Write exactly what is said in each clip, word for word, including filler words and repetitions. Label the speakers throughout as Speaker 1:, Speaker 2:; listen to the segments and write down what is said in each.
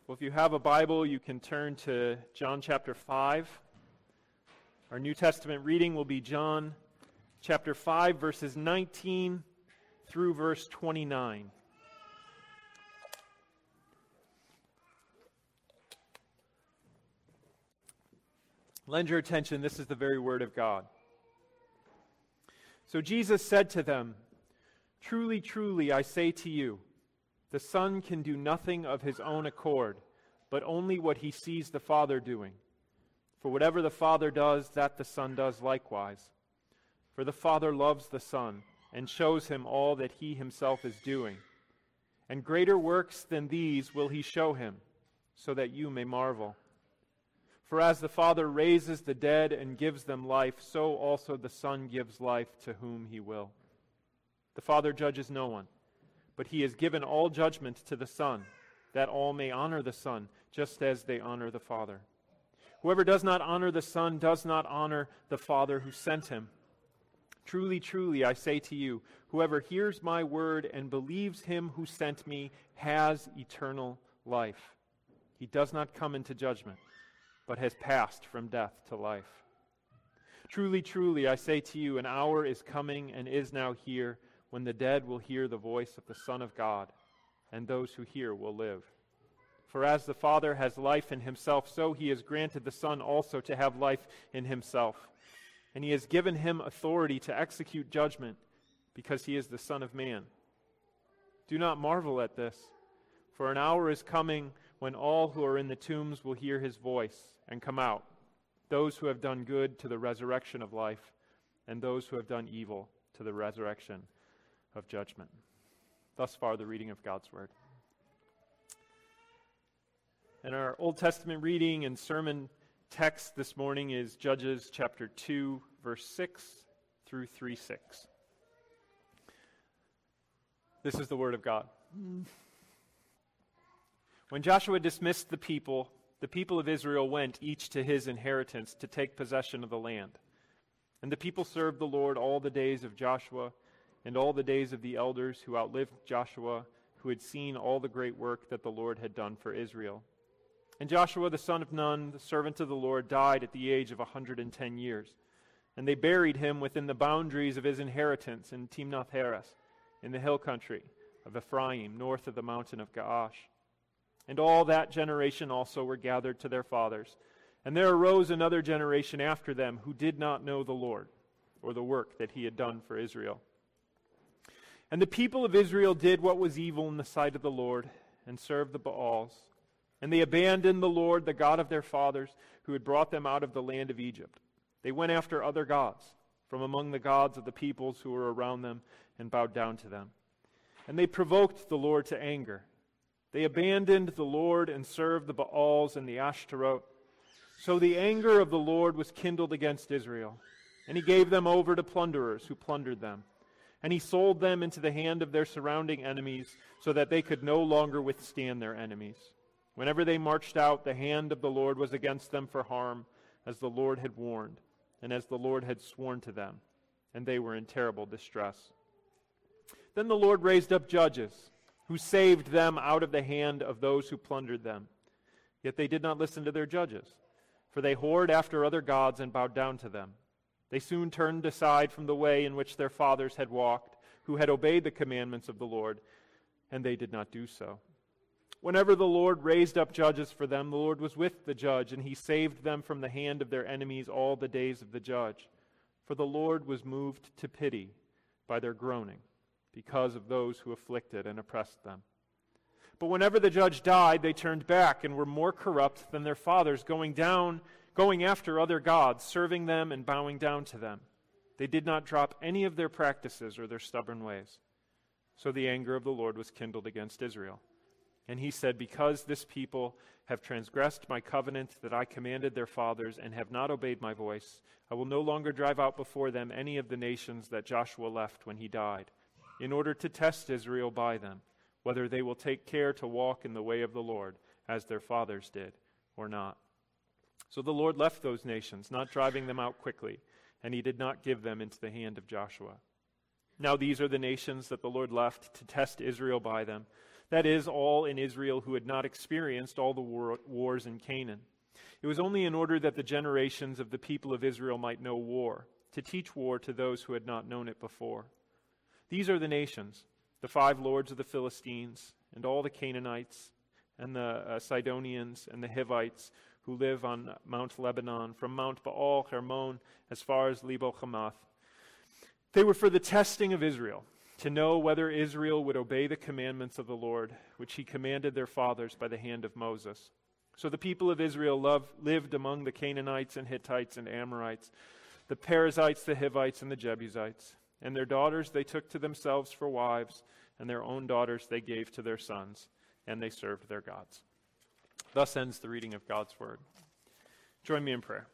Speaker 1: Well, if you have a Bible, you can turn to John chapter five. Our New Testament reading will be John chapter five, verses nineteen through verse twenty-nine. Lend your attention, this is the very word of God. So Jesus said to them, "Truly, truly, I say to you, the Son can do nothing of his own accord, but only what he sees the Father doing. For whatever the Father does, that the Son does likewise. For the Father loves the Son, and shows him all that he himself is doing. And greater works than these will he show him, so that you may marvel. For as the Father raises the dead and gives them life, so also the Son gives life to whom he will. The Father judges no one, but he has given all judgment to the Son, that all may honor the Son, just as they honor the Father. Whoever does not honor the Son does not honor the Father who sent him. Truly, truly, I say to you, whoever hears my word and believes him who sent me has eternal life. He does not come into judgment, but has passed from death to life. Truly, truly, I say to you, an hour is coming and is now here, when the dead will hear the voice of the Son of God, and those who hear will live. For as the Father has life in himself, so he has granted the Son also to have life in himself. And he has given him authority to execute judgment, because he is the Son of Man. Do not marvel at this, for an hour is coming when all who are in the tombs will hear his voice and come out, those who have done good to the resurrection of life, and those who have done evil to the resurrection of judgment." Thus far, the reading of God's Word. And our Old Testament reading and sermon text this morning is Judges chapter two, verse six through three six. This is the Word of God. When Joshua dismissed the people, the people of Israel went each to his inheritance to take possession of the land. And the people served the Lord all the days of Joshua and all the days of the elders who outlived Joshua, who had seen all the great work that the Lord had done for Israel. And Joshua the son of Nun, the servant of the Lord, died at the age of a hundred and ten years. And they buried him within the boundaries of his inheritance in Timnath-Heres, in the hill country of Ephraim, north of the mountain of Gaash. And all that generation also were gathered to their fathers. And there arose another generation after them who did not know the Lord, or the work that he had done for Israel. And the people of Israel did what was evil in the sight of the Lord, and served the Baals. And they abandoned the Lord, the God of their fathers, who had brought them out of the land of Egypt. They went after other gods from among the gods of the peoples who were around them, and bowed down to them. And they provoked the Lord to anger. They abandoned the Lord and served the Baals and the Ashtaroth. So the anger of the Lord was kindled against Israel, and he gave them over to plunderers who plundered them. And he sold them into the hand of their surrounding enemies, so that they could no longer withstand their enemies. Whenever they marched out, the hand of the Lord was against them for harm, as the Lord had warned, and as the Lord had sworn to them, and they were in terrible distress. Then the Lord raised up judges, who saved them out of the hand of those who plundered them. Yet they did not listen to their judges, for they whored after other gods and bowed down to them. They soon turned aside from the way in which their fathers had walked, who had obeyed the commandments of the Lord, and they did not do so. Whenever the Lord raised up judges for them, the Lord was with the judge, and he saved them from the hand of their enemies all the days of the judge. For the Lord was moved to pity by their groaning, because of those who afflicted and oppressed them. But whenever the judge died, they turned back and were more corrupt than their fathers, going down, going after other gods, serving them and bowing down to them. They did not drop any of their practices or their stubborn ways. So the anger of the Lord was kindled against Israel. And he said, "Because this people have transgressed my covenant that I commanded their fathers and have not obeyed my voice, I will no longer drive out before them any of the nations that Joshua left when he died, in order to test Israel by them, whether they will take care to walk in the way of the Lord, as their fathers did, or not." So the Lord left those nations, not driving them out quickly, and he did not give them into the hand of Joshua. Now these are the nations that the Lord left to test Israel by them, that is, all in Israel who had not experienced all the war, wars in Canaan. It was only in order that the generations of the people of Israel might know war, to teach war to those who had not known it before. These are the nations, the five lords of the Philistines, and all the Canaanites, and the uh, Sidonians, and the Hivites, who live on Mount Lebanon, from Mount Baal Hermon as far as Lebo Hamath. They were for the testing of Israel, to know whether Israel would obey the commandments of the Lord, which he commanded their fathers by the hand of Moses. So the people of Israel loved, lived among the Canaanites and Hittites and Amorites, the Perizzites, the Hivites, and the Jebusites. And their daughters they took to themselves for wives, and their own daughters they gave to their sons, and they served their gods. Thus ends the reading of God's word. Join me in prayer.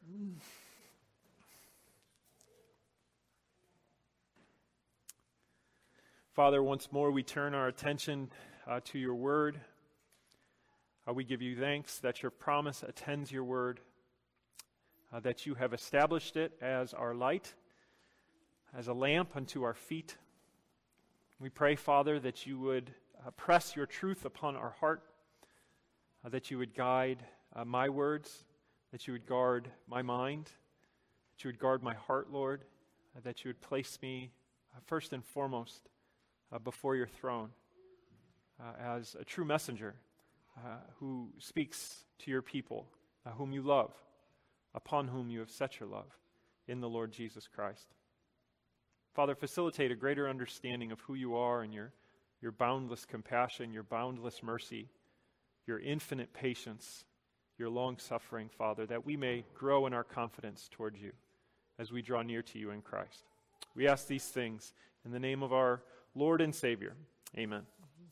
Speaker 1: Father, once more we turn our attention uh, to your word. Uh, we give you thanks that your promise attends your word, uh, that you have established it as our light, as a lamp unto our feet. We pray, Father, that you would uh, press your truth upon our heart, uh, that you would guide uh, my words, that you would guard my mind, that you would guard my heart, Lord, uh, that you would place me uh, first and foremost uh, before your throne uh, as a true messenger uh, who speaks to your people, uh, whom you love, upon whom you have set your love in the Lord Jesus Christ. Father, facilitate a greater understanding of who you are and your, your boundless compassion, your boundless mercy, your infinite patience, your long-suffering, Father, that we may grow in our confidence toward you as we draw near to you in Christ. We ask these things in the name of our Lord and Savior. Amen.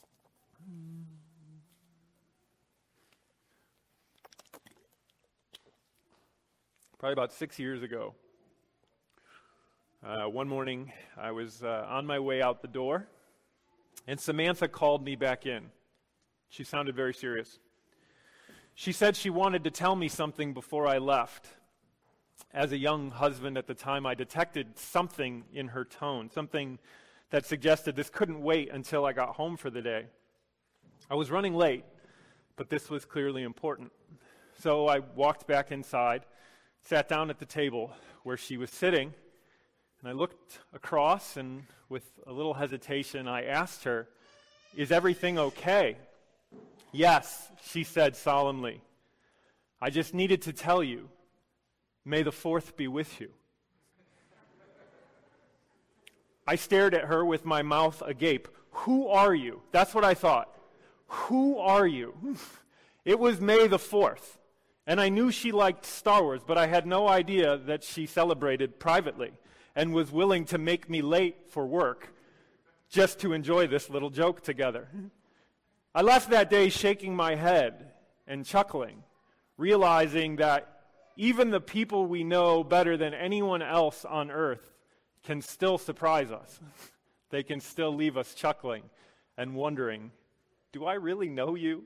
Speaker 1: Probably about six years ago, uh, one morning I was uh, on my way out the door, and Samantha called me back in. She sounded very serious. She said she wanted to tell me something before I left. As a young husband at the time, I detected something in her tone, something that suggested this couldn't wait until I got home for the day. I was running late, but this was clearly important. So I walked back inside, sat down at the table where she was sitting, and I looked across, and with a little hesitation, I asked her, "Is everything okay?" "Yes," she said solemnly. "I just needed to tell you, may the fourth be with you." I stared at her with my mouth agape. Who are you? That's what I thought. Who are you? It was May the fourth, and I knew she liked Star Wars, but I had no idea that she celebrated privately and was willing to make me late for work just to enjoy this little joke together. I left that day shaking my head and chuckling, realizing that even the people we know better than anyone else on earth can still surprise us. They can still leave us chuckling and wondering, do I really know you?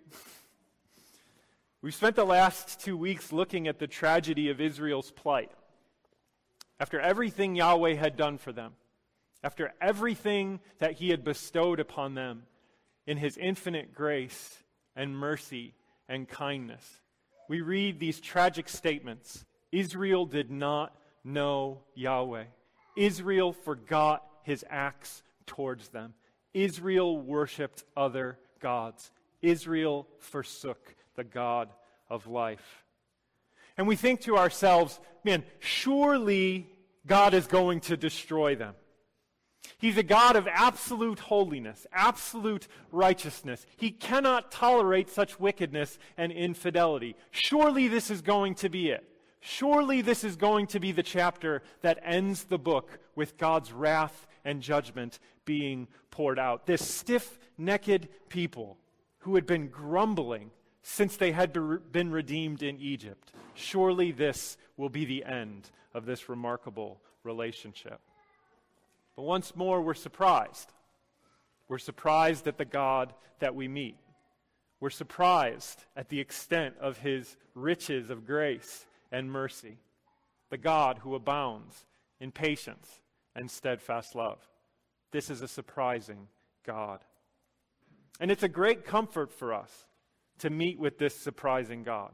Speaker 1: We've spent the last two weeks looking at the tragedy of Israel's plight. After everything Yahweh had done for them, after everything that he had bestowed upon them in his infinite grace and mercy and kindness, we read these tragic statements. Israel did not know Yahweh. Israel forgot his acts towards them. Israel worshipped other gods. Israel forsook the God of life. And we think to ourselves, man, surely God is going to destroy them. He's a God of absolute holiness, absolute righteousness. He cannot tolerate such wickedness and infidelity. Surely this is going to be it. Surely this is going to be the chapter that ends the book with God's wrath and judgment being poured out. This stiff-necked people who had been grumbling since they had been redeemed in Egypt. Surely this will be the end of this remarkable relationship. But once more, we're surprised. We're surprised at the God that we meet. We're surprised at the extent of his riches of grace and mercy, the God who abounds in patience and steadfast love. This is a surprising God. And it's a great comfort for us to meet with this surprising God.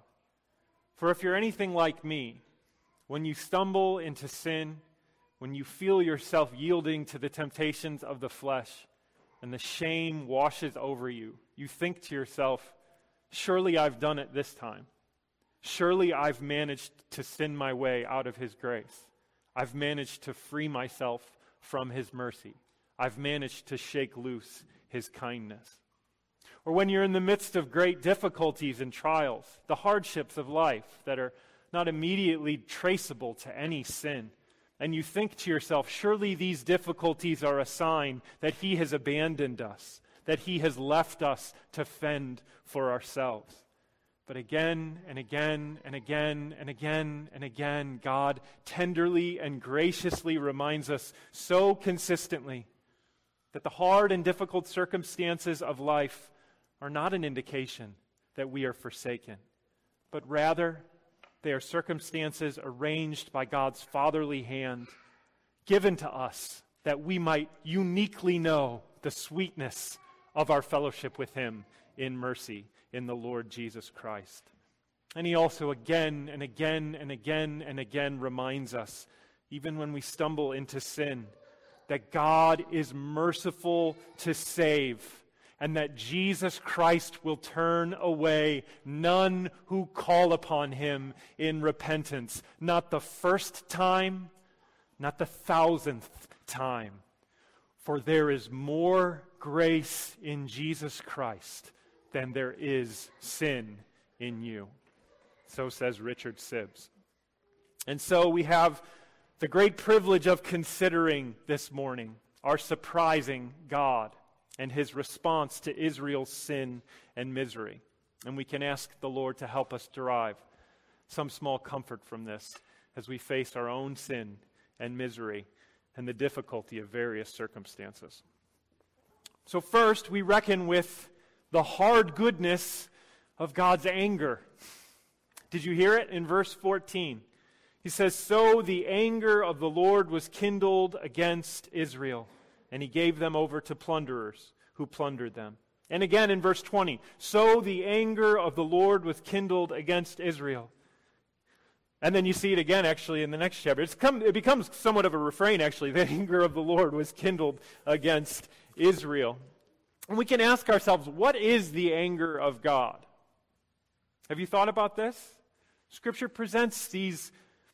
Speaker 1: For if you're anything like me, when you stumble into sin, when you feel yourself yielding to the temptations of the flesh, and the shame washes over you, you think to yourself, surely I've done it this time. Surely I've managed to sin my way out of his grace. I've managed to free myself from his mercy. I've managed to shake loose his kindness. Or when you're in the midst of great difficulties and trials, the hardships of life that are not immediately traceable to any sin, and you think to yourself, surely these difficulties are a sign that he has abandoned us, that he has left us to fend for ourselves. But again and again and again and again and again, God tenderly and graciously reminds us so consistently that the hard and difficult circumstances of life are not an indication that we are forsaken, but rather they are circumstances arranged by God's fatherly hand, given to us that we might uniquely know the sweetness of our fellowship with him in mercy in the Lord Jesus Christ. And he also again and again and again and again reminds us, even when we stumble into sin, that God is merciful to save, and that Jesus Christ will turn away none who call upon him in repentance. Not the first time, not the thousandth time. For there is more grace in Jesus Christ than there is sin in you. So says Richard Sibbes. And so we have the great privilege of considering this morning our surprising God and his response to Israel's sin and misery. And we can ask the Lord to help us derive some small comfort from this as we face our own sin and misery and the difficulty of various circumstances. So first, we reckon with the hard goodness of God's anger. Did you hear it in verse fourteen? He says, "So the anger of the Lord was kindled against Israel, and he gave them over to plunderers who plundered them." And again in verse twenty, "So the anger of the Lord was kindled against Israel." And then you see it again actually in the next chapter. It's come, it becomes somewhat of a refrain actually. The anger of the Lord was kindled against Israel. And we can ask ourselves, what is the anger of God? Have you thought about this? Scripture presents these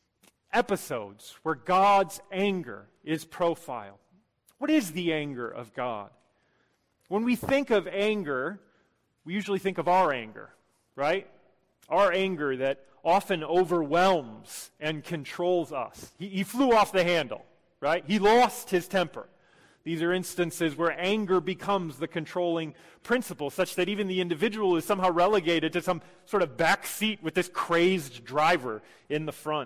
Speaker 1: episodes where God's anger is profiled. What is the anger of God? When we think of anger, we usually think of our anger, right? Our anger that often overwhelms and controls us. He, he flew off the handle, right? He lost his temper. These are instances where anger becomes the controlling principle, such that even the individual is somehow relegated to some sort of back seat with this crazed driver in the front.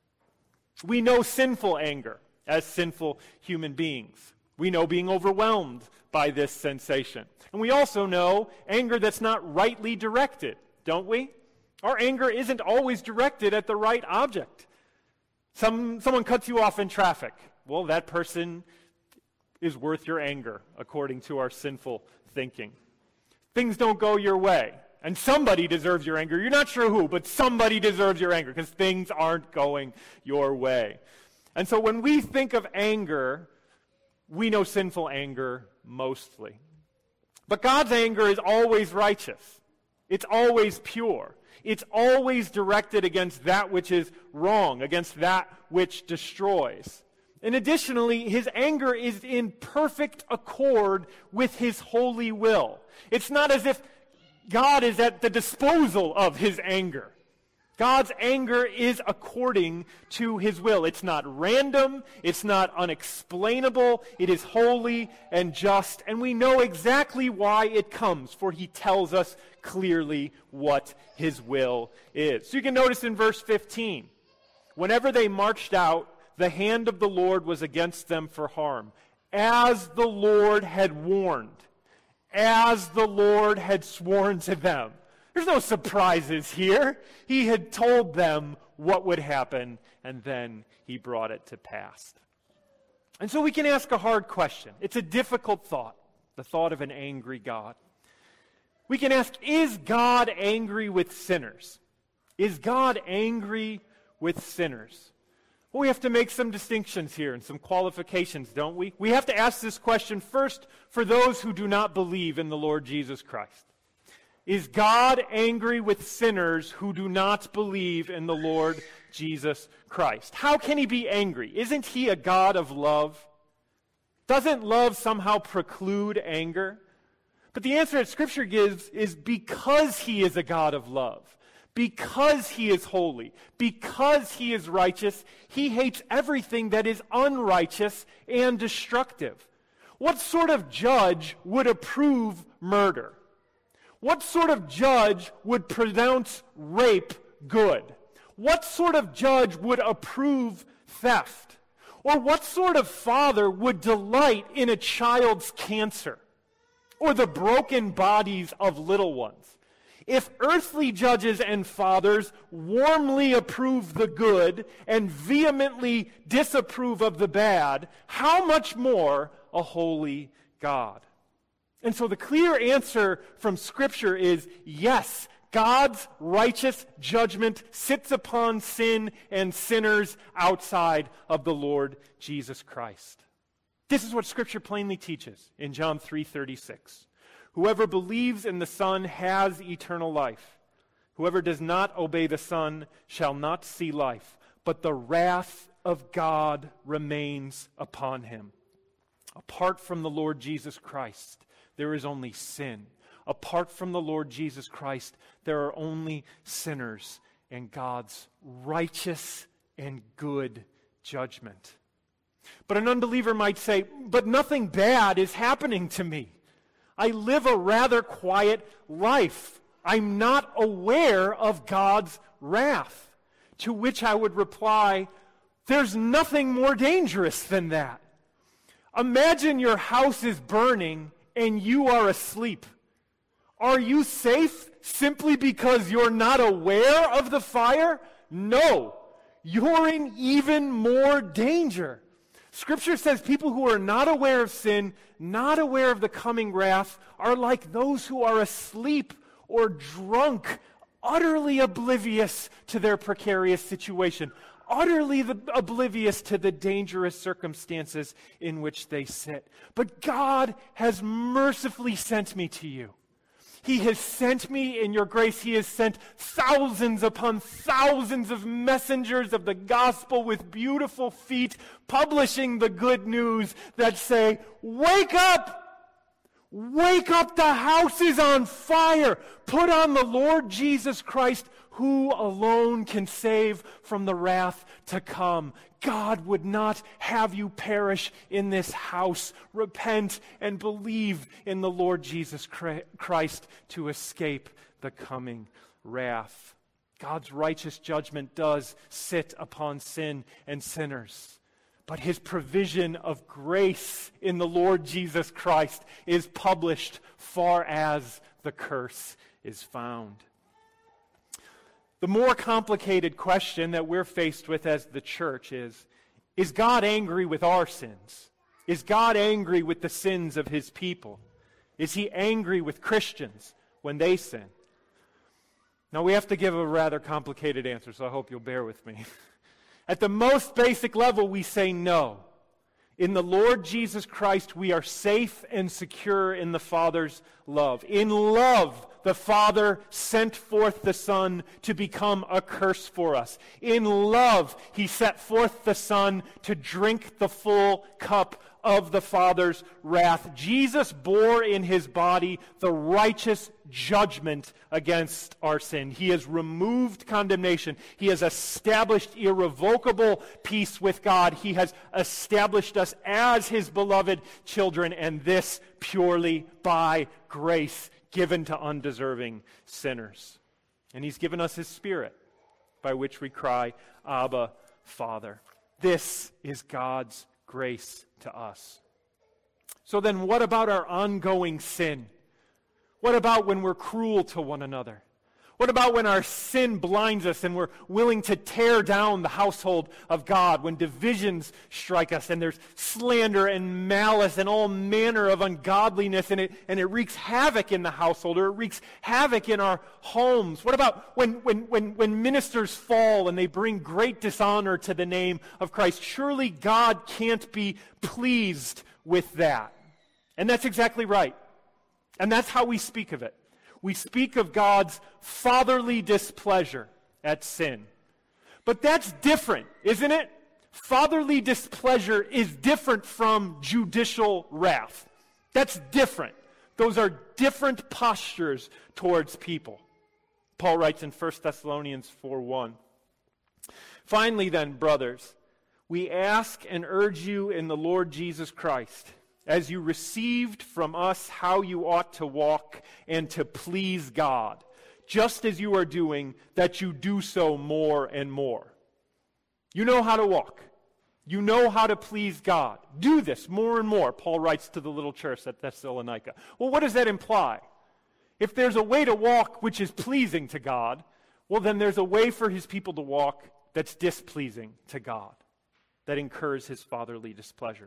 Speaker 1: We know sinful anger as sinful human beings. We know being overwhelmed by this sensation. And we also know anger that's not rightly directed, don't we? Our anger isn't always directed at the right object. Some, someone cuts you off in traffic. Well, that person is worth your anger, according to our sinful thinking. Things don't go your way, and somebody deserves your anger. You're not sure who, but somebody deserves your anger because things aren't going your way. And so when we think of anger, we know sinful anger mostly. But God's anger is always righteous. It's always pure. It's always directed against that which is wrong, against that which destroys. And additionally, his anger is in perfect accord with his holy will. It's not as if God is at the disposal of his anger. God's anger is according to his will. It's not random. It's not unexplainable. It is holy and just. And we know exactly why it comes, for he tells us clearly what his will is. So you can notice in verse fifteen, whenever they marched out, the hand of the Lord was against them for harm, as the Lord had warned, as the Lord had sworn to them. There's no surprises here. He had told them what would happen, and then he brought it to pass. And so we can ask a hard question. It's a difficult thought, the thought of an angry God. We can ask, is God angry with sinners? Is God angry with sinners? Well, we have to make some distinctions here and some qualifications, don't we? We have to ask this question first for those who do not believe in the Lord Jesus Christ. Is God angry with sinners who do not believe in the Lord Jesus Christ? How can he be angry? Isn't he a God of love? Doesn't love somehow preclude anger? But the answer that Scripture gives is because he is a God of love, because he is holy, because he is righteous, he hates everything that is unrighteous and destructive. What sort of judge would approve murder? What sort of judge would pronounce rape good? What sort of judge would approve theft? Or what sort of father would delight in a child's cancer or the broken bodies of little ones? If earthly judges and fathers warmly approve the good and vehemently disapprove of the bad, how much more a holy God? And so the clear answer from Scripture is yes, God's righteous judgment sits upon sin and sinners outside of the Lord Jesus Christ. This is what Scripture plainly teaches in John three thirty-six. Whoever believes in the Son has eternal life. Whoever does not obey the Son shall not see life, but the wrath of God remains upon him. Apart from the Lord Jesus Christ, there is only sin. Apart from the Lord Jesus Christ, there are only sinners and God's righteous and good judgment. But an unbeliever might say, but nothing bad is happening to me. I live a rather quiet life. I'm not aware of God's wrath. To which I would reply, there's nothing more dangerous than that. Imagine your house is burning and you are asleep. Are you safe simply because you're not aware of the fire? No. You're in even more danger. Scripture says people who are not aware of sin, not aware of the coming wrath, are like those who are asleep or drunk, utterly oblivious to their precarious situation, utterly the, oblivious to the dangerous circumstances in which they sit. But God has mercifully sent me to you. He has sent me in your grace. He has sent thousands upon thousands of messengers of the gospel with beautiful feet, publishing the good news that say, wake up! Wake up, the house is on fire! Put on the Lord Jesus Christ, who alone can save from the wrath to come. God would not have you perish in this house. Repent and believe in the Lord Jesus Christ to escape the coming wrath. God's righteous judgment does sit upon sin and sinners. But his provision of grace in the Lord Jesus Christ is published far as the curse is found. The more complicated question that we're faced with as the church is, is God angry with our sins? Is God angry with the sins of his people? Is he angry with Christians when they sin? Now we have to give a rather complicated answer, so I hope you'll bear with me. At the most basic level, we say no. In the Lord Jesus Christ, we are safe and secure in the Father's love. In love, the Father sent forth the Son to become a curse for us. In love, he set forth the Son to drink the full cup of the Father's wrath. Jesus bore in his body the righteous judgment against our sin. He has removed condemnation. He has established irrevocable peace with God. He has established us as his beloved children, and this purely by grace given to undeserving sinners. And he's given us his Spirit, by which we cry, Abba, Father. This is God's grace to us. So then what about our ongoing sin? What about when we're cruel to one another? What about when our sin blinds us and we're willing to tear down the household of God, when divisions strike us and there's slander and malice and all manner of ungodliness and it, and it wreaks havoc in the household, or it wreaks havoc in our homes? What about when, when, when, when ministers fall and they bring great dishonor to the name of Christ? Surely God can't be pleased with that. And that's exactly right. And that's how we speak of it. We speak of God's fatherly displeasure at sin. But that's different, isn't it? Fatherly displeasure is different from judicial wrath. That's different. Those are different postures towards people. Paul writes in First Thessalonians four one. Finally then, brothers, we ask and urge you in the Lord Jesus Christ, as you received from us how you ought to walk and to please God, just as you are doing, that you do so more and more. You know how to walk. You know how to please God. Do this more and more, Paul writes to the little church at Thessalonica. Well, what does that imply? If there's a way to walk which is pleasing to God, well, then there's a way for his people to walk that's displeasing to God, that incurs his fatherly displeasure.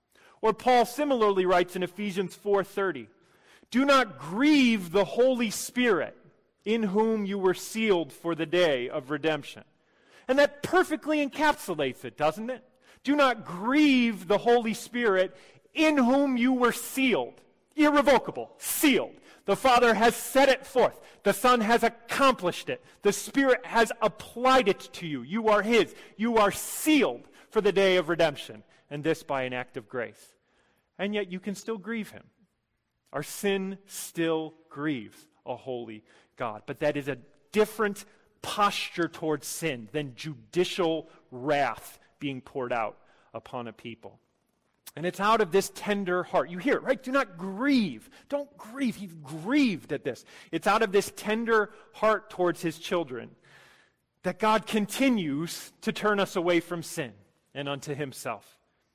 Speaker 1: Or Paul similarly writes in Ephesians four thirty, do not grieve the Holy Spirit, in whom you were sealed for the day of redemption. And that perfectly encapsulates it, doesn't it? Do not grieve the Holy Spirit, in whom you were sealed. Irrevocable, sealed. The Father has set it forth. The Son has accomplished it. The Spirit has applied it to you. You are his. You are sealed for the day of redemption. And this by an act of grace. And yet you can still grieve him. Our sin still grieves a holy God. But that is a different posture towards sin than judicial wrath being poured out upon a people. And it's out of this tender heart. You hear it, right? Do not grieve. Don't grieve. He's grieved at this. It's out of this tender heart towards his children that God continues to turn us away from sin and unto himself.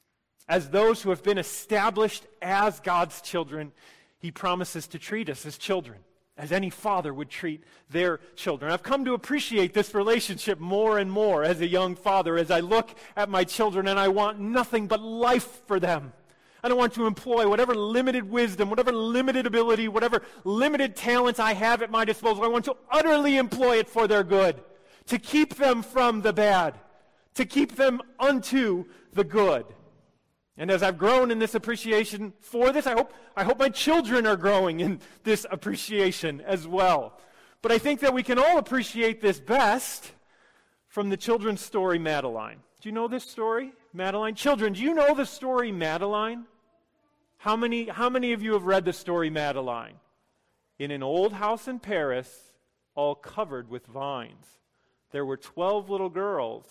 Speaker 1: As those who have been established as God's children, he promises to treat us as children, as any father would treat their children. I've come to appreciate this relationship more and more as a young father, as I look at my children and I want nothing but life for them. I don't want to employ whatever limited wisdom, whatever limited ability, whatever limited talents I have at my disposal. I want to utterly employ it for their good, to keep them from the bad, to keep them unto the good. And as I've grown in this appreciation for this, I hope, I hope my children are growing in this appreciation as well. But I think that we can all appreciate this best from the children's story, Madeline. Do you know this story, Madeline? Children, do you know the story, Madeline? How many, how many of you have read the story, Madeline? In an old house in Paris, all covered with vines, there were twelve little girls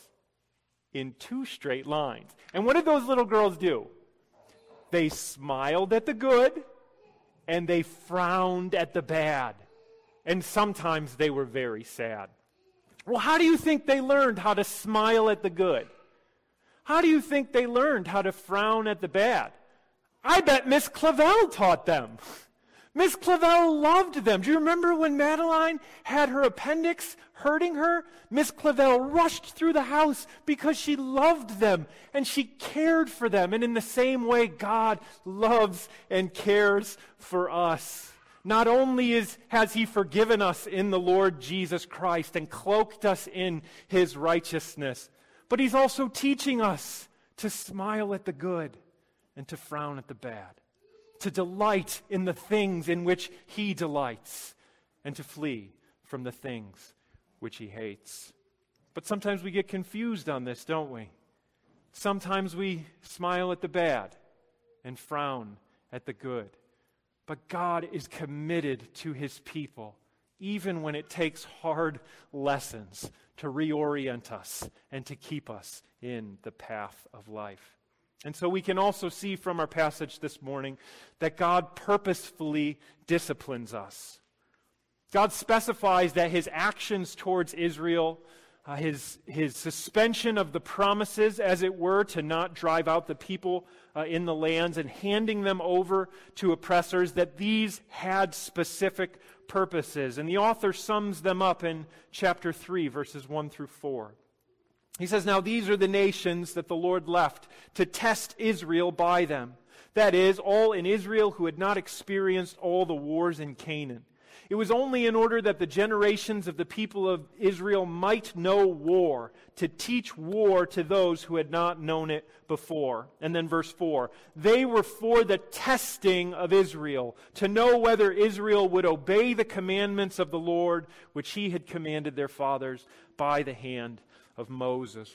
Speaker 1: in two straight lines. And what did those little girls do? They smiled at the good, and they frowned at the bad. And sometimes they were very sad. Well, how do you think they learned how to smile at the good? How do you think they learned how to frown at the bad? I bet Miss Clavel taught them. Miss Clavel loved them. Do you remember when Madeline had her appendix hurting her? Miss Clavel rushed through the house because she loved them and she cared for them. And in the same way, God loves and cares for us. Not only is, has he forgiven us in the Lord Jesus Christ and cloaked us in his righteousness, but he's also teaching us to smile at the good and to frown at the bad, to delight in the things in which he delights, and to flee from the things which he hates. But sometimes we get confused on this, don't we? Sometimes we smile at the bad and frown at the good. But God is committed to his people, even when it takes hard lessons to reorient us and to keep us in the path of life. And so we can also see from our passage this morning that God purposefully disciplines us. God specifies that his actions towards Israel, uh, his, his suspension of the promises, as it were, to not drive out the people uh, in the lands and handing them over to oppressors, that these had specific purposes, and the author sums them up in chapter three, verses one through four. He says, "Now these are the nations that the Lord left to test Israel by them. That is, all in Israel who had not experienced all the wars in Canaan. It was only in order that the generations of the people of Israel might know war, to teach war to those who had not known it before." And then verse four, "They were for the testing of Israel, to know whether Israel would obey the commandments of the Lord, which he had commanded their fathers by the hand of Moses."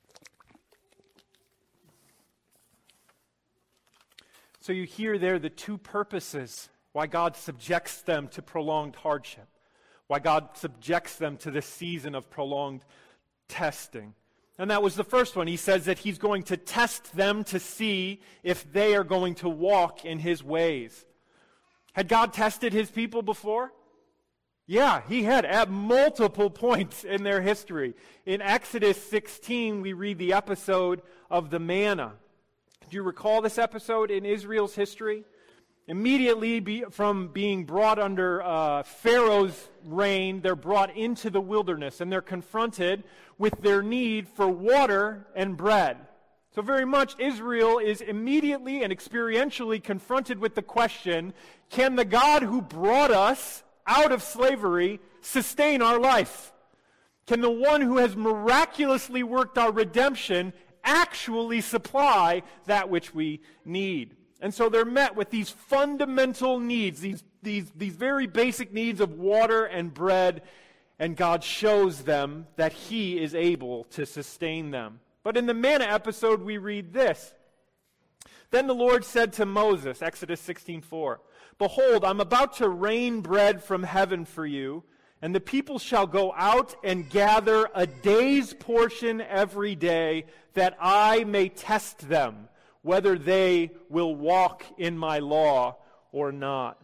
Speaker 1: So you hear there the two purposes why God subjects them to prolonged hardship, why God subjects them to this season of prolonged testing. And that was the first one. He says that he's going to test them to see if they are going to walk in his ways. Had God tested his people before? Yeah, he had at multiple points in their history. In Exodus sixteen, we read the episode of the manna. Do you recall this episode in Israel's history? Immediately be, from being brought under uh, Pharaoh's reign, they're brought into the wilderness, and they're confronted with their need for water and bread. So very much Israel is immediately and experientially confronted with the question, can the God who brought us out of slavery sustain our life? Can the one who has miraculously worked our redemption actually supply that which we need? And so they're met with these fundamental needs, these, these, these very basic needs of water and bread, and God shows them that he is able to sustain them. But in the manna episode, we read this. "Then the Lord said to Moses," Exodus sixteen four, "Behold, I'm about to rain bread from heaven for you, and the people shall go out and gather a day's portion every day, that I may test them, whether they will walk in my law or not."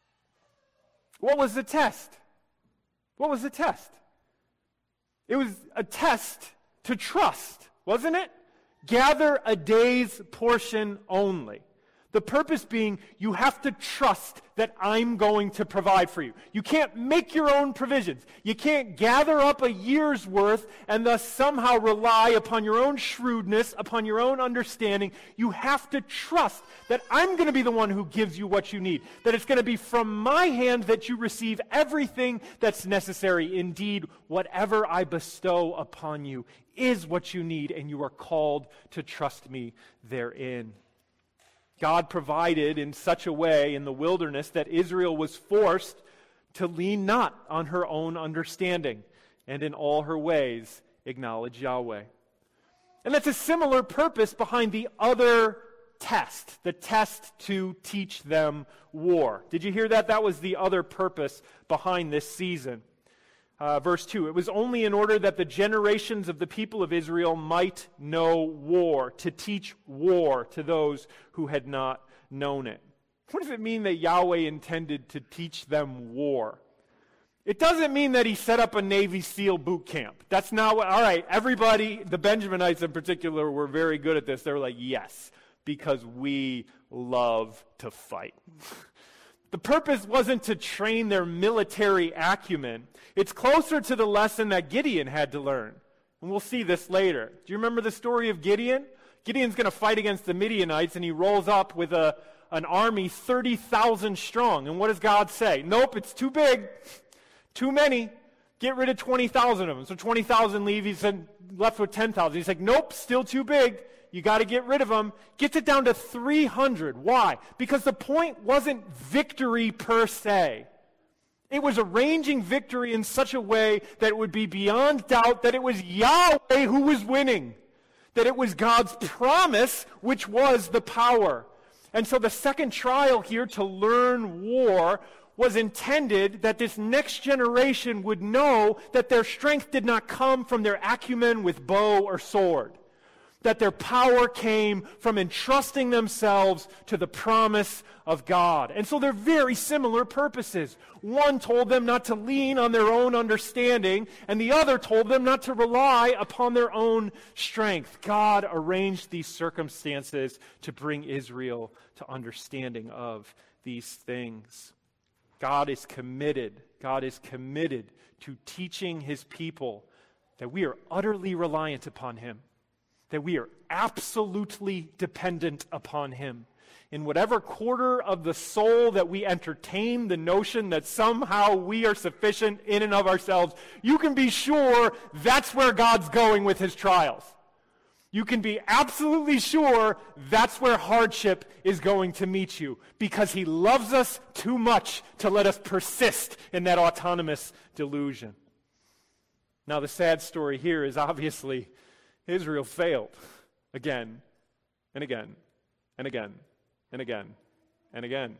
Speaker 1: What was the test? What was the test? It was a test to trust, wasn't it? Gather a day's portion only. The purpose being, you have to trust that I'm going to provide for you. You can't make your own provisions. You can't gather up a year's worth and thus somehow rely upon your own shrewdness, upon your own understanding. You have to trust that I'm going to be the one who gives you what you need. That it's going to be from my hand that you receive everything that's necessary. Indeed, whatever I bestow upon you is what you need, and you are called to trust me therein. God provided in such a way in the wilderness that Israel was forced to lean not on her own understanding, and in all her ways acknowledge Yahweh. And that's a similar purpose behind the other test, the test to teach them war. Did you hear that? That was the other purpose behind this season. Uh, verse two, "It was only in order that the generations of the people of Israel might know war," to teach war to those who had not known it. What does it mean that Yahweh intended to teach them war? It doesn't mean that he set up a Navy SEAL boot camp. That's not what, all right, everybody, the Benjaminites in particular, were very good at this. They were like, yes, because we love to fight. The purpose wasn't to train their military acumen. It's closer to the lesson that Gideon had to learn. And we'll see this later. Do you remember the story of Gideon? Gideon's going to fight against the Midianites, and he rolls up with a, an army thirty thousand strong. And what does God say? Nope, it's too big. Too many. Get rid of twenty thousand of them. So twenty thousand leave. He's left with ten thousand. He's like, nope, still too big. You got to get rid of them. Gets it down to three hundred. Why? Because the point wasn't victory per se. It was arranging victory in such a way that it would be beyond doubt that it was Yahweh who was winning. That it was God's promise which was the power. And so the second trial here to learn war was intended that this next generation would know that their strength did not come from their acumen with bow or sword. That their power came from entrusting themselves to the promise of God. And so they're very similar purposes. One told them not to lean on their own understanding, and the other told them not to rely upon their own strength. God arranged these circumstances to bring Israel to understanding of these things. God is committed, God is committed to teaching his people that we are utterly reliant upon him, that we are absolutely dependent upon him. In whatever quarter of the soul that we entertain the notion that somehow we are sufficient in and of ourselves, you can be sure that's where God's going with his trials. You can be absolutely sure that's where hardship is going to meet you, because he loves us too much to let us persist in that autonomous delusion. Now, the sad story here is obviously Israel failed again and again and again and again and again.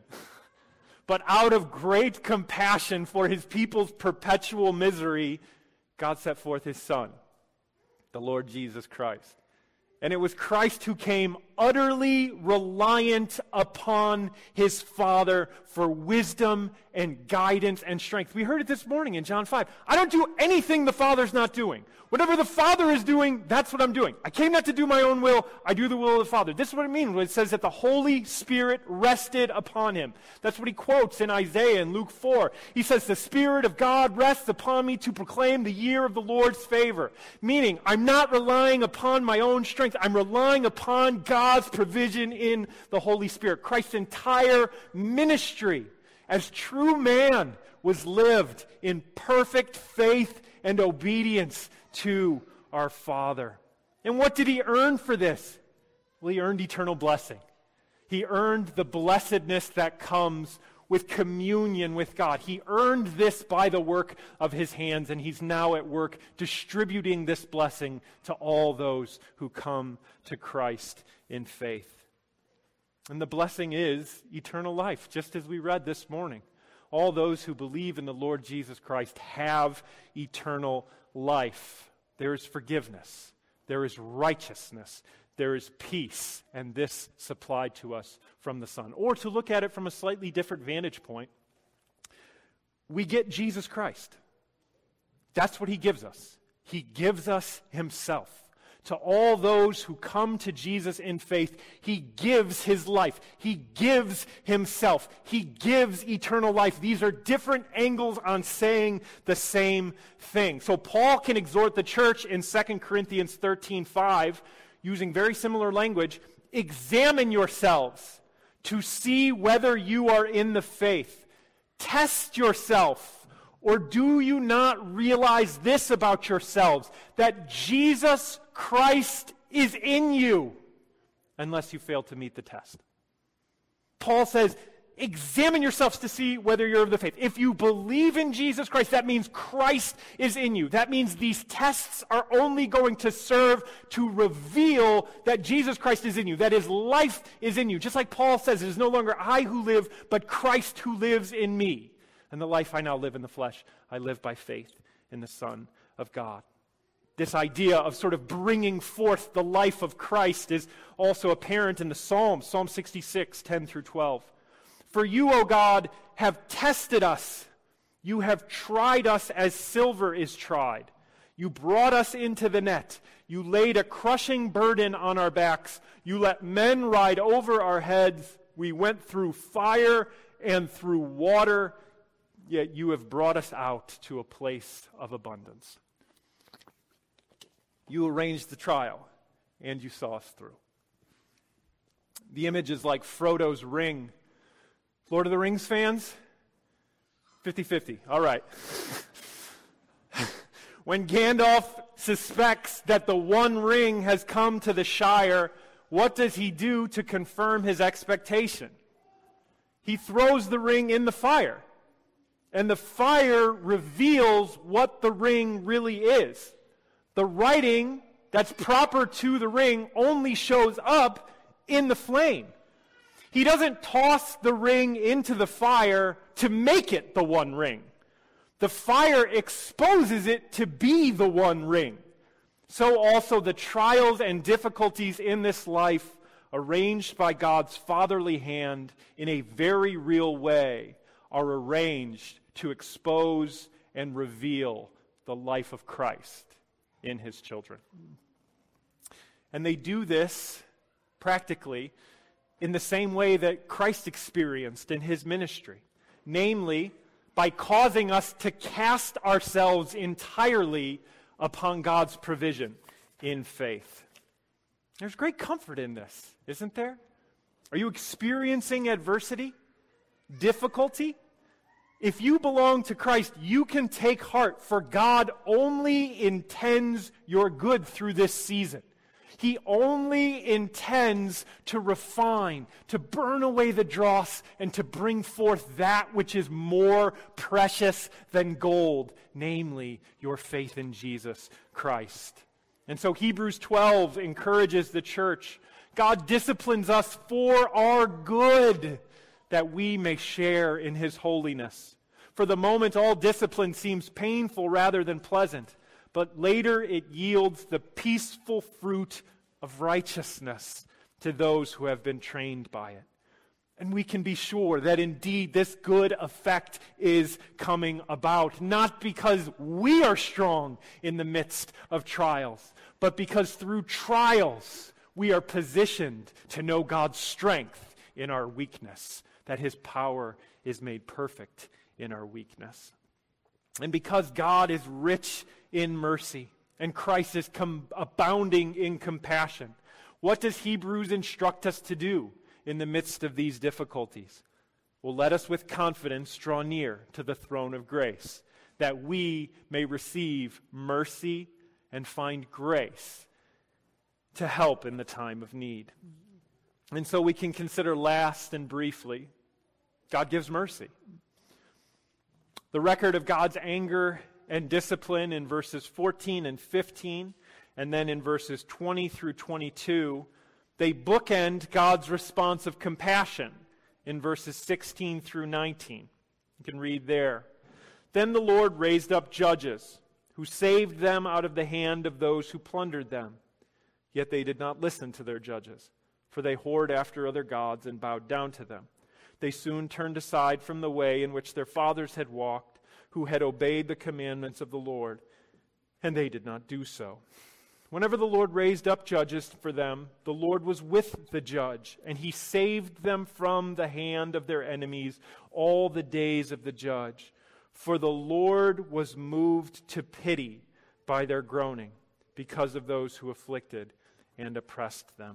Speaker 1: But out of great compassion for his people's perpetual misery, God set forth his Son, the Lord Jesus Christ. And it was Christ who came utterly reliant upon his Father for wisdom and guidance and strength. We heard it this morning in John five. I don't do anything the Father's not doing. Whatever the Father is doing, that's what I'm doing. I came not to do my own will, I do the will of the Father. This is what it means when it says that the Holy Spirit rested upon him. That's what he quotes in Isaiah and Luke four. He says, the Spirit of God rests upon me to proclaim the year of the Lord's favor. Meaning, I'm not relying upon my own strength. I'm relying upon God's provision in the Holy Spirit. Christ's entire ministry as true man was lived in perfect faith and obedience to our Father. And what did he earn for this? Well, he earned eternal blessing. He earned the blessedness that comes with communion with God. He earned this by the work of his hands, and he's now at work distributing this blessing to all those who come to Christ in faith. And the blessing is eternal life, just as we read this morning. All those who believe in the Lord Jesus Christ have eternal life. There is forgiveness. There is righteousness. There is peace. And this supplied to us from the Son. Or to look at it from a slightly different vantage point, we get Jesus Christ. That's what he gives us. He gives us himself. To all those who come to Jesus in faith, he gives his life. He gives himself. He gives eternal life. These are different angles on saying the same thing. So Paul can exhort the church in Second Corinthians thirteen five, using very similar language, examine yourselves to see whether you are in the faith. Test yourself. Or do you not realize this about yourselves, that Jesus Christ is in you, unless you fail to meet the test? Paul says, examine yourselves to see whether you're of the faith. If you believe in Jesus Christ, that means Christ is in you. That means these tests are only going to serve to reveal that Jesus Christ is in you, that his life is in you. Just like Paul says, it is no longer I who live, but Christ who lives in me. And the life I now live in the flesh, I live by faith in the Son of God. This idea of sort of bringing forth the life of Christ is also apparent in the Psalms, Psalm sixty-six, ten through twelve. For you, O God, have tested us. You have tried us as silver is tried. You brought us into the net. You laid a crushing burden on our backs. You let men ride over our heads. We went through fire and through water. Yet you have brought us out to a place of abundance. You arranged the trial, and you saw us through. The image is like Frodo's ring. Lord of the Rings fans? fifty-fifty. All right. When Gandalf suspects that the One Ring has come to the Shire, what does he do to confirm his expectation? He throws the ring in the fire. And the fire reveals what the ring really is. The writing that's proper to the ring only shows up in the flame. He doesn't toss the ring into the fire to make it the one ring. The fire exposes it to be the one ring. So also the trials and difficulties in this life, arranged by God's fatherly hand in a very real way, are arranged to expose and reveal the life of Christ in his children. And they do this practically in the same way that Christ experienced in his ministry. namely, by causing us to cast ourselves entirely upon God's provision in faith. There's great comfort in this, isn't there? Are you experiencing adversity, difficulty? If you belong to Christ, you can take heart, for God only intends your good through this season. He only intends to refine, to burn away the dross, and to bring forth that which is more precious than gold, namely your faith in Jesus Christ. And so Hebrews twelve encourages the church. God disciplines us for our good, that we may share in His holiness. For the moment, all discipline seems painful rather than pleasant, but later it yields the peaceful fruit of righteousness to those who have been trained by it. And we can be sure that indeed this good effect is coming about, not because we are strong in the midst of trials, but because through trials we are positioned to know God's strength in our weakness, that His power is made perfect in our weakness. And because God is rich in mercy and Christ is com- abounding in compassion, what does Hebrews instruct us to do in the midst of these difficulties? Well, let us with confidence draw near to the throne of grace, that we may receive mercy and find grace to help in the time of need. And so we can consider last and briefly, God gives mercy. The record of God's anger and discipline in verses fourteen and fifteen, and then in verses twenty through twenty-two, they bookend God's response of compassion in verses sixteen through nineteen. You can read there. Then the Lord raised up judges who saved them out of the hand of those who plundered them. Yet they did not listen to their judges, for they whored after other gods and bowed down to them. They soon turned aside from the way in which their fathers had walked, who had obeyed the commandments of the Lord, and they did not do so. Whenever the Lord raised up judges for them, the Lord was with the judge, and He saved them from the hand of their enemies all the days of the judge. For the Lord was moved to pity by their groaning, because of those who afflicted and oppressed them.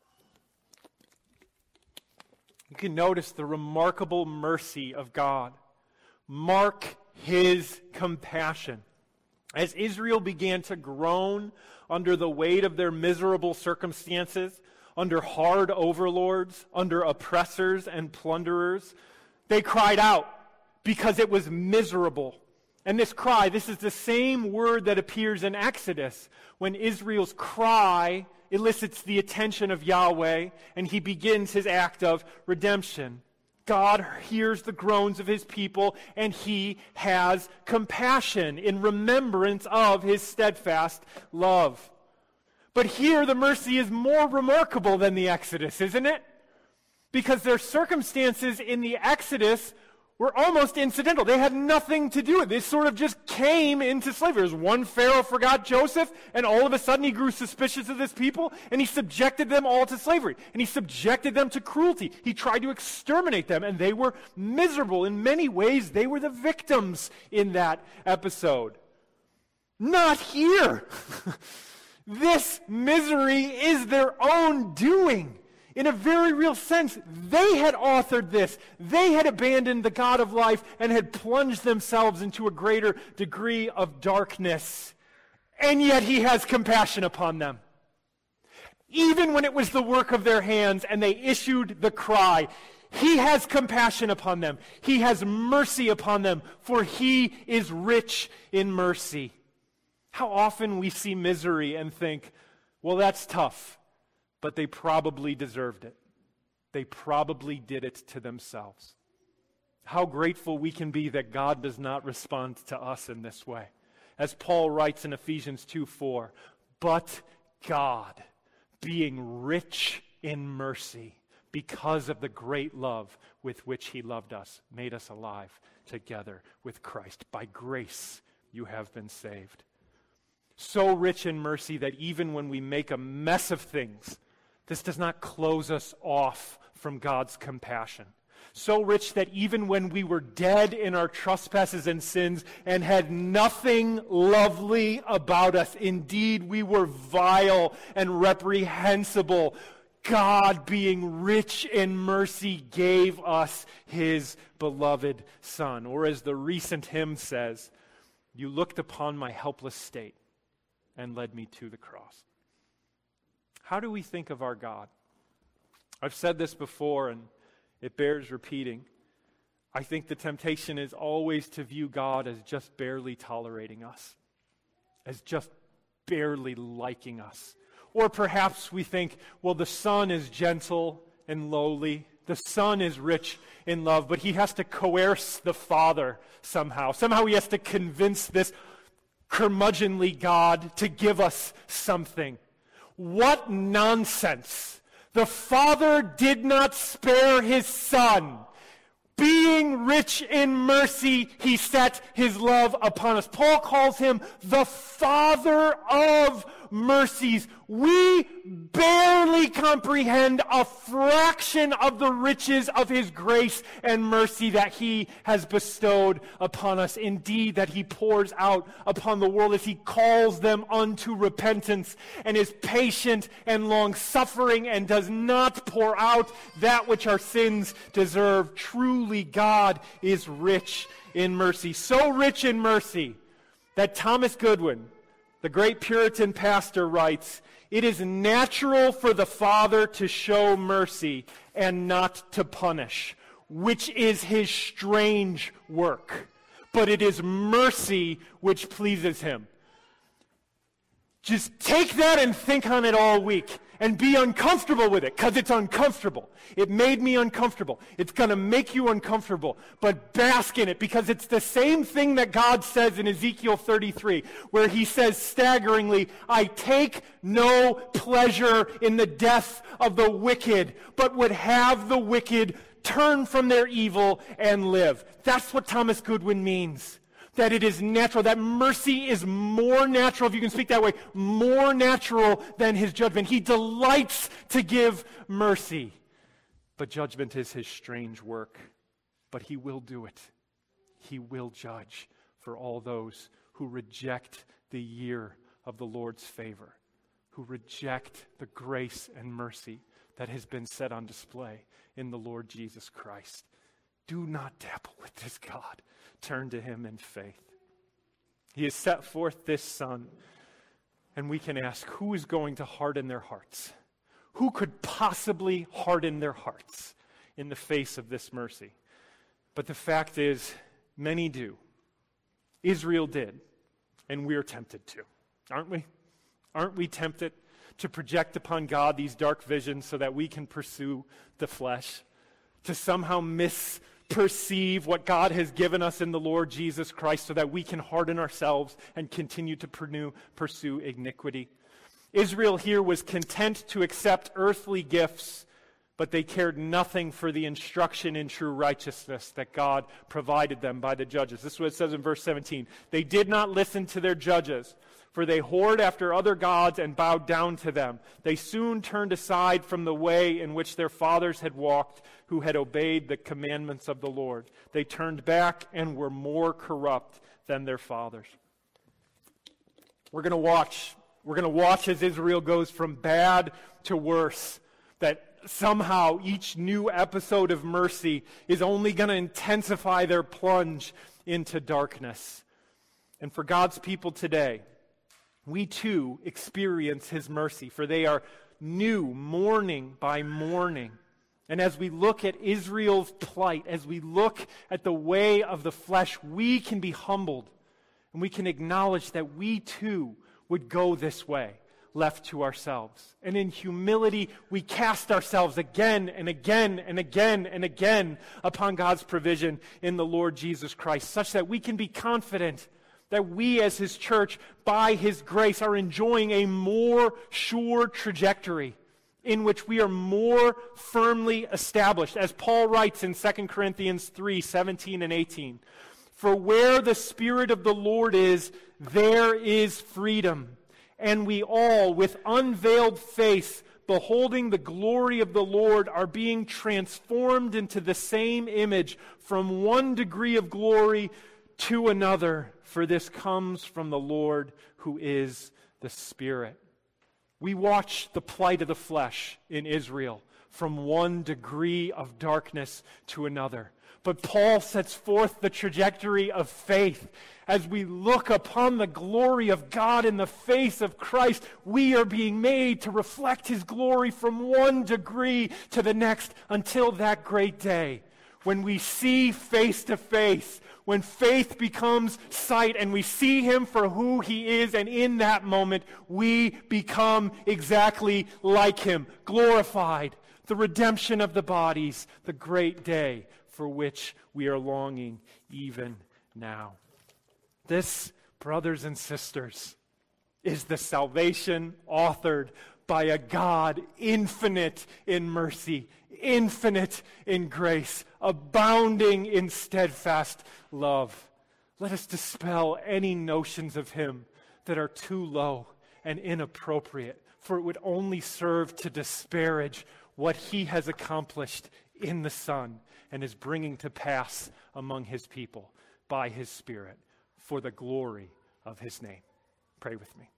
Speaker 1: You can notice the remarkable mercy of God. Mark His compassion. As Israel began to groan under the weight of their miserable circumstances, under hard overlords, under oppressors and plunderers, they cried out because it was miserable. And this cry, this is the same word that appears in Exodus when Israel's cry elicits the attention of Yahweh and He begins His act of redemption. God hears the groans of His people, and He has compassion in remembrance of His steadfast love. But here the mercy is more remarkable than the Exodus, isn't it? Because their circumstances in the Exodus were almost incidental. They had nothing to do with it. They sort of just came into slavery. There's one Pharaoh forgot Joseph, and all of a sudden he grew suspicious of this people, and he subjected them all to slavery. And he subjected them to cruelty. He tried to exterminate them, and they were miserable. In many ways, they were the victims in that episode. Not here. This misery is their own doing. In a very real sense, they had authored this. They had abandoned the God of life and had plunged themselves into a greater degree of darkness. And yet He has compassion upon them. Even when it was the work of their hands and they issued the cry, He has compassion upon them. He has mercy upon them, for He is rich in mercy. How often we see misery and think, well, that's tough. But they probably deserved it. They probably did it to themselves. How grateful we can be that God does not respond to us in this way. As Paul writes in Ephesians two four, but God, being rich in mercy, because of the great love with which He loved us, made us alive together with Christ. By grace you have been saved. So rich in mercy that even when we make a mess of things, this does not close us off from God's compassion. So rich that even when we were dead in our trespasses and sins and had nothing lovely about us, indeed we were vile and reprehensible, God, being rich in mercy, gave us his beloved Son. Or as the recent hymn says, you looked upon my helpless state and led me to the cross. How do we think of our God? I've said this before, and it bears repeating. I think the temptation is always to view God as just barely tolerating us, as just barely liking us. Or perhaps we think, well, the Son is gentle and lowly. The Son is rich in love, but he has to coerce the Father somehow. Somehow he has to convince this curmudgeonly God to give us something. What nonsense! The Father did not spare his Son. Being rich in mercy, he set his love upon us. Paul calls him the Father of mercies. We barely comprehend a fraction of the riches of his grace and mercy that he has bestowed upon us. Indeed, that he pours out upon the world as he calls them unto repentance and is patient and long-suffering and does not pour out that which our sins deserve. Truly, God is rich in mercy. So rich in mercy that Thomas Goodwin, the great Puritan pastor, writes, "It is natural for the Father to show mercy and not to punish, which is his strange work. But it is mercy which pleases him." Just take that and think on it all week and be uncomfortable with it, because it's uncomfortable. It made me uncomfortable. It's going to make you uncomfortable, but bask in it, because it's the same thing that God says in Ezekiel thirty-three, where he says staggeringly, "I take no pleasure in the death of the wicked, but would have the wicked turn from their evil and live." That's what Thomas Goodwin means. That it is natural, that mercy is more natural, if you can speak that way, more natural than his judgment. He delights to give mercy. But judgment is his strange work. But he will do it. He will judge for all those who reject the year of the Lord's favor, who reject the grace and mercy that has been set on display in the Lord Jesus Christ. Do not dabble with this God. Turn to him in faith. He has set forth this Son, and we can ask, who is going to harden their hearts? Who could possibly harden their hearts in the face of this mercy? But the fact is, many do. Israel did, and we are tempted to, aren't we? Aren't we tempted to project upon God these dark visions so that we can pursue the flesh, to somehow miss perceive what God has given us in the Lord Jesus Christ so that we can harden ourselves and continue to pursue iniquity? Israel here was content to accept earthly gifts, but they cared nothing for the instruction in true righteousness that God provided them by the judges. This is what it says in verse seventeen. They did not listen to their judges, for they whored after other gods and bowed down to them. They soon turned aside from the way in which their fathers had walked, who had obeyed the commandments of the Lord. They turned back and were more corrupt than their fathers. We're going to watch. We're going to watch as Israel goes from bad to worse. That somehow each new episode of mercy is only going to intensify their plunge into darkness. And for God's people today, we too experience his mercy, for they are new morning by morning. And as we look at Israel's plight, as we look at the way of the flesh, we can be humbled and we can acknowledge that we too would go this way, left to ourselves. And in humility, we cast ourselves again and again and again and again upon God's provision in the Lord Jesus Christ, such that we can be confident that we as his church, by his grace, are enjoying a more sure trajectory in which we are more firmly established. As Paul writes in Second Corinthians three, seventeen and eighteen, "For where the Spirit of the Lord is, there is freedom. And we all, with unveiled face, beholding the glory of the Lord, are being transformed into the same image from one degree of glory to another, for this comes from the Lord who is the Spirit. We watch the plight of the flesh in Israel from one degree of darkness to another. But Paul sets forth the trajectory of faith. As we look upon the glory of God in the face of Christ, we are being made to reflect His glory from one degree to the next until that great day when we see face to face, when faith becomes sight and we see Him for who He is, and in that moment we become exactly like Him, glorified, the redemption of the bodies, the great day for which we are longing even now. This, brothers and sisters, is the salvation authored by a God infinite in mercy, infinite in grace, abounding in steadfast love. Let us dispel any notions of Him that are too low and inappropriate, for it would only serve to disparage what He has accomplished in the Son and is bringing to pass among His people by His Spirit for the glory of His name. Pray with me.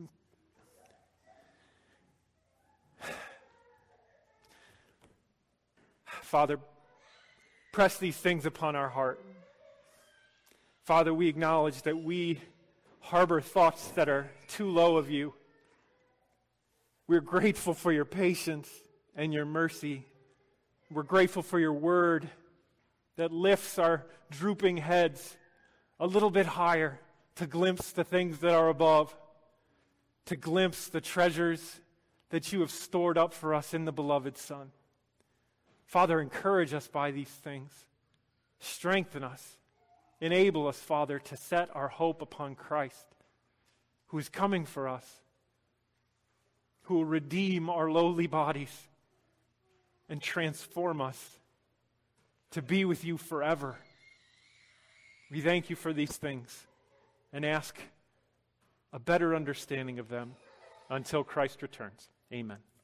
Speaker 1: Father, press these things upon our heart. Father, we acknowledge that we harbor thoughts that are too low of You. We're grateful for Your patience and Your mercy. We're grateful for Your word that lifts our drooping heads a little bit higher to glimpse the things that are above, to glimpse the treasures that You have stored up for us in the beloved Son. Father, encourage us by these things. Strengthen us. Enable us, Father, to set our hope upon Christ, who is coming for us, who will redeem our lowly bodies and transform us to be with You forever. We thank You for these things and ask a better understanding of them until Christ returns. Amen.